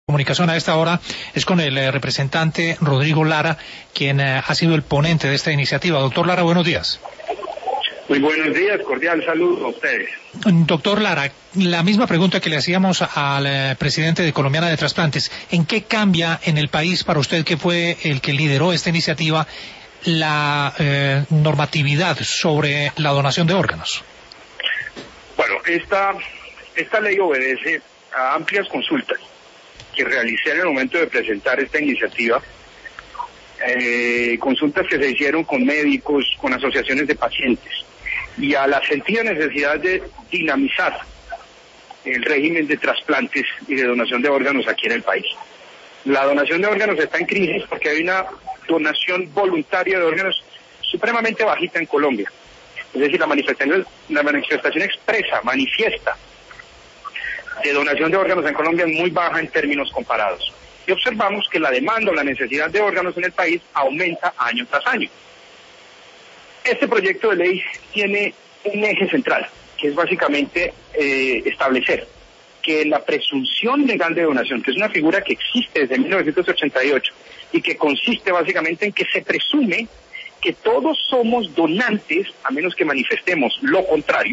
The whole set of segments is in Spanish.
Comunicación a esta hora es con el representante Rodrigo Lara, quien ha sido el ponente de esta iniciativa. Doctor Lara, buenos días. Muy buenos días, cordial saludo a ustedes. Doctor Lara, la misma pregunta que le hacíamos al presidente de Colombiana de Trasplantes. ¿En qué cambia en el país para usted, que fue el que lideró esta iniciativa, la normatividad sobre la donación de órganos? Bueno, esta ley obedece a amplias consultas que realicé en el momento de presentar esta iniciativa, consultas que se hicieron con médicos, con asociaciones de pacientes, y a la sentida necesidad de dinamizar el régimen de trasplantes y de donación de órganos aquí en el país. La donación de órganos está en crisis porque hay una donación voluntaria de órganos supremamente bajita en Colombia. Es decir, la manifestación expresa, manifiesta, de donación de órganos en Colombia es muy baja en términos comparados. Y observamos que la demanda o la necesidad de órganos en el país aumenta año tras año. Este proyecto de ley tiene un eje central, que es básicamente establecer que la presunción legal de donación, que es una figura que existe desde 1988 y que consiste básicamente en que se presume que todos somos donantes, a menos que manifestemos lo contrario,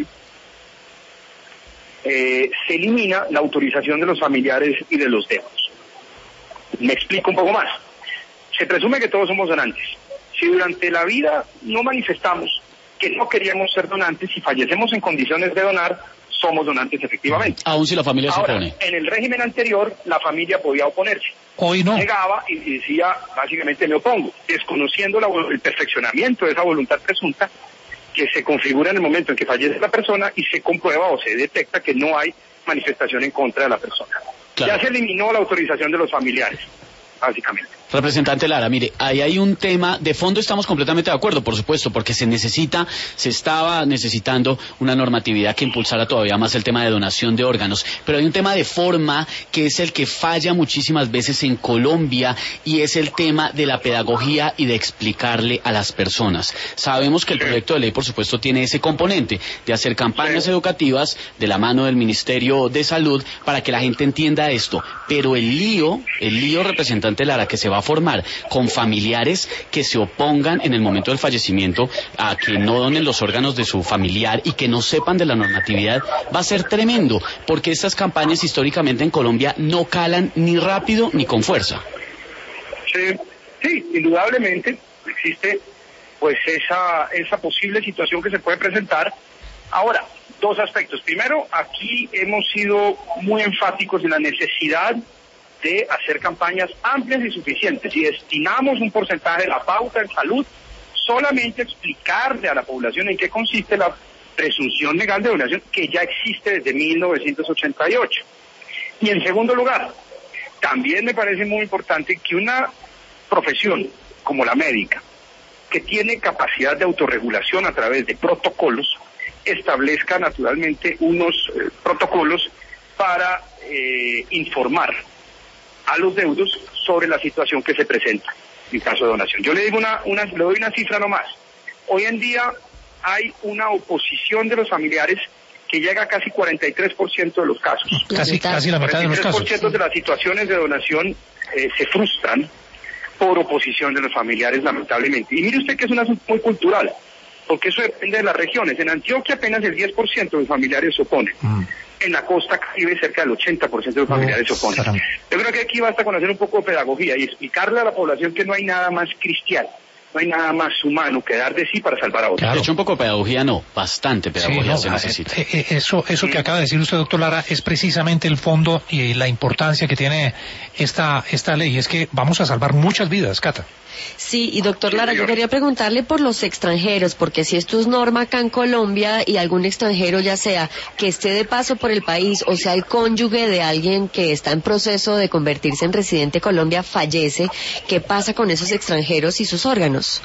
se elimina la autorización de los familiares y de los deudos. Me explico un poco más. Se presume que todos somos donantes. Si durante la vida no manifestamos que no queríamos ser donantes y fallecemos en condiciones de donar, somos donantes efectivamente. Aún si la familia se opone. En el régimen anterior, la familia podía oponerse. Hoy no. Llegaba y decía, básicamente me opongo, desconociendo el perfeccionamiento de esa voluntad presunta que se configura en el momento en que fallece la persona y se comprueba o se detecta que no hay manifestación en contra de la persona. Claro. Ya se eliminó la autorización de los familiares, básicamente. Representante Lara, mire, ahí hay un tema, de fondo estamos completamente de acuerdo, por supuesto, porque se estaba necesitando una normatividad que impulsara todavía más el tema de donación de órganos, pero hay un tema de forma que es el que falla muchísimas veces en Colombia y es el tema de la pedagogía y de explicarle a las personas. Sabemos que el proyecto de ley, por supuesto, tiene ese componente de hacer campañas educativas de la mano del Ministerio de Salud para que la gente entienda esto, pero el lío, representante Lara, que se va a formar con familiares que se opongan en el momento del fallecimiento a que no donen los órganos de su familiar y que no sepan de la normatividad, va a ser tremendo, porque estas campañas históricamente en Colombia no calan ni rápido ni con fuerza. Sí, indudablemente existe pues esa posible situación que se puede presentar. Ahora, dos aspectos. Primero, aquí hemos sido muy enfáticos en la necesidad de hacer campañas amplias y suficientes. Si destinamos un porcentaje de la pauta en salud, solamente explicarle a la población en qué consiste la presunción legal de donación, que ya existe desde 1988. Y en segundo lugar, también me parece muy importante que una profesión como la médica, que tiene capacidad de autorregulación a través de protocolos, establezca naturalmente unos protocolos para informar a los deudos sobre la situación que se presenta en caso de donación. Yo le digo le doy una cifra nomás. Hoy en día hay una oposición de los familiares que llega a casi 43% de los casos. Casi la mitad de los casos. 43% de las situaciones de donación se frustran por oposición de los familiares, lamentablemente. Y mire usted que es un asunto muy cultural, porque eso depende de las regiones. En Antioquia apenas el 10% de los familiares se oponen. En la costa Caribe cerca del 80% de los familiares se oponen. Yo creo que aquí basta con hacer un poco de pedagogía y explicarle a la población que no hay nada más cristiano, no hay nada más humano que dar de sí para salvar a otros. Claro. De hecho, un poco de pedagogía no, bastante pedagogía se necesita. Eso que acaba de decir usted, doctor Lara, es precisamente el fondo y la importancia que tiene esta ley. Es que vamos a salvar muchas vidas, Cata. Sí, y doctor Lara, yo quería preguntarle por los extranjeros, porque si esto es norma acá en Colombia y algún extranjero, ya sea que esté de paso por el país o sea el cónyuge de alguien que está en proceso de convertirse en residente Colombia, fallece, ¿qué pasa con esos extranjeros y sus órganos?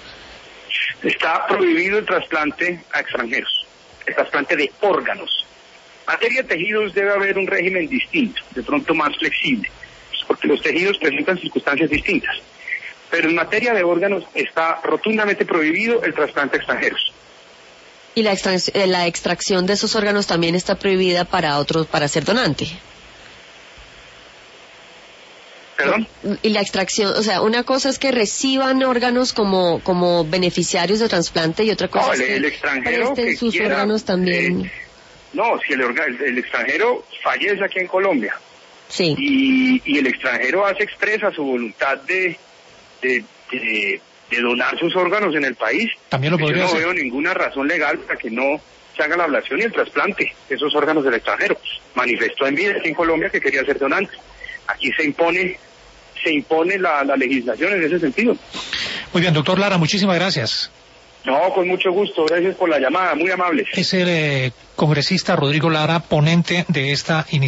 Está prohibido el trasplante a extranjeros, el trasplante de órganos. En materia de tejidos debe haber un régimen distinto, de pronto más flexible, porque los tejidos presentan circunstancias distintas. Pero en materia de órganos está rotundamente prohibido el trasplante a extranjeros. ¿Y la extracción de esos órganos también está prohibida para ser donante? ¿Perdón? Y la extracción, o sea, una cosa es que reciban órganos como beneficiarios de trasplante y otra cosa es que el extranjero presten que sus quiera, órganos también. No, si el extranjero fallece aquí en Colombia, Sí. y el extranjero expresa su voluntad de donar sus órganos en el país, También lo podría yo no hacer. veo ninguna razón legal para que no se haga la ablación y el trasplante de esos órganos del extranjero. Manifestó en vida aquí en Colombia que quería ser donante. Aquí se impone la legislación en ese sentido. Muy bien, doctor Lara, muchísimas gracias. No, con mucho gusto, gracias por la llamada, muy amables. Es el congresista Rodrigo Lara, ponente de esta iniciativa.